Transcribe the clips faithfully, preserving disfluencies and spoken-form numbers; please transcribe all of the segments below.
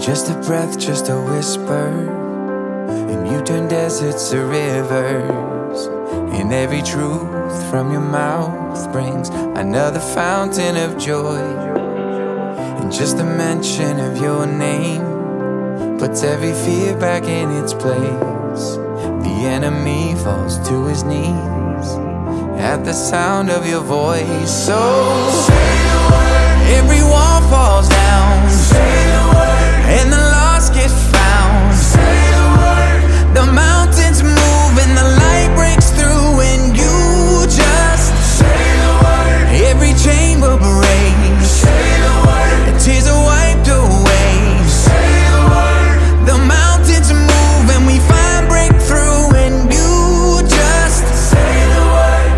Just a breath, just a whisper, and you turn deserts to rivers. And every truth from your mouth brings another fountain of joy. And just the mention of your name puts every fear back in its place. The enemy falls to his knees at the sound of your voice. So say the word. Every wall falls down. Say the word. And the lost get found. Say the word. The mountains move and the light breaks through when you just say the word. Every chain will break. Say the word. And tears are wiped away. Say the word. The mountains move and we find breakthrough when you just say the word.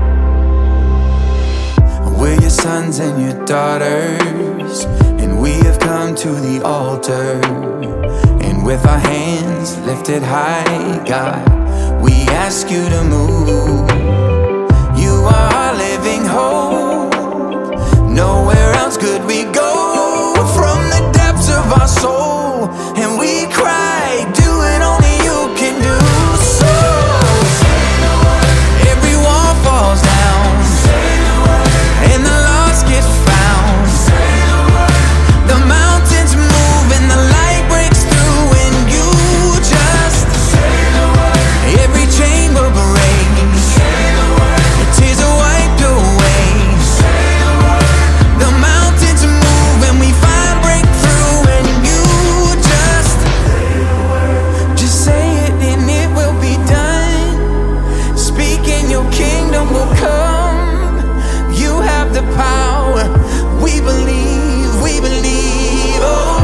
We're your sons and your daughters, and we have come to the altar. And with our hands lifted high, God, we ask you to move. You are our living hope. Nowhere else could we go. From the depths of our soul, and we cry, do it only you can do. So say the word. Every wall falls down. Say the word. And the lost get found. Say the word. The mountains move and the light breaks through when you just say the word. Every chain will break. Say the word. The tears are wiped away. Say the word. The mountains move and we find breakthrough when you just say the word. Just say it and it will be done. Speak and your kingdom will come. You have the power. We believe, we believe. Oh,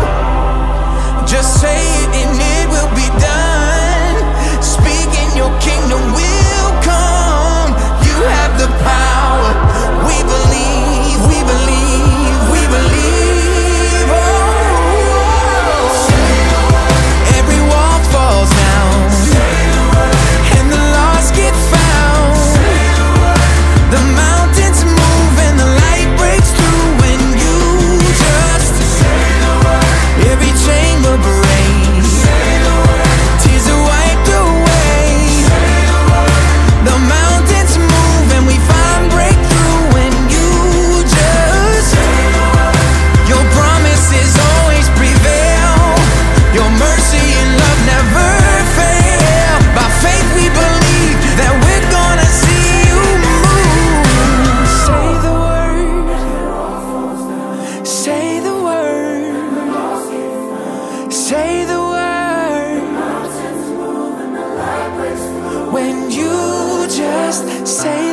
just say it and it will be done. Speak and your kingdom will come. You have the power. We believe, we believe, we believe. Oh, say the word. Every wall falls down. Say the word. And the lost get found. Say the word. The mountains move and the light breaks through when you just say the word. Every chain will break. Say the word. Tears are wiped away. Say the word. The mountains move and we find breakthrough when you just say the word. Your promises always prevail. Your mercy and love never fail. By faith we believe that we're gonna see you move. Say the word. Say the word. Say the word. When you just say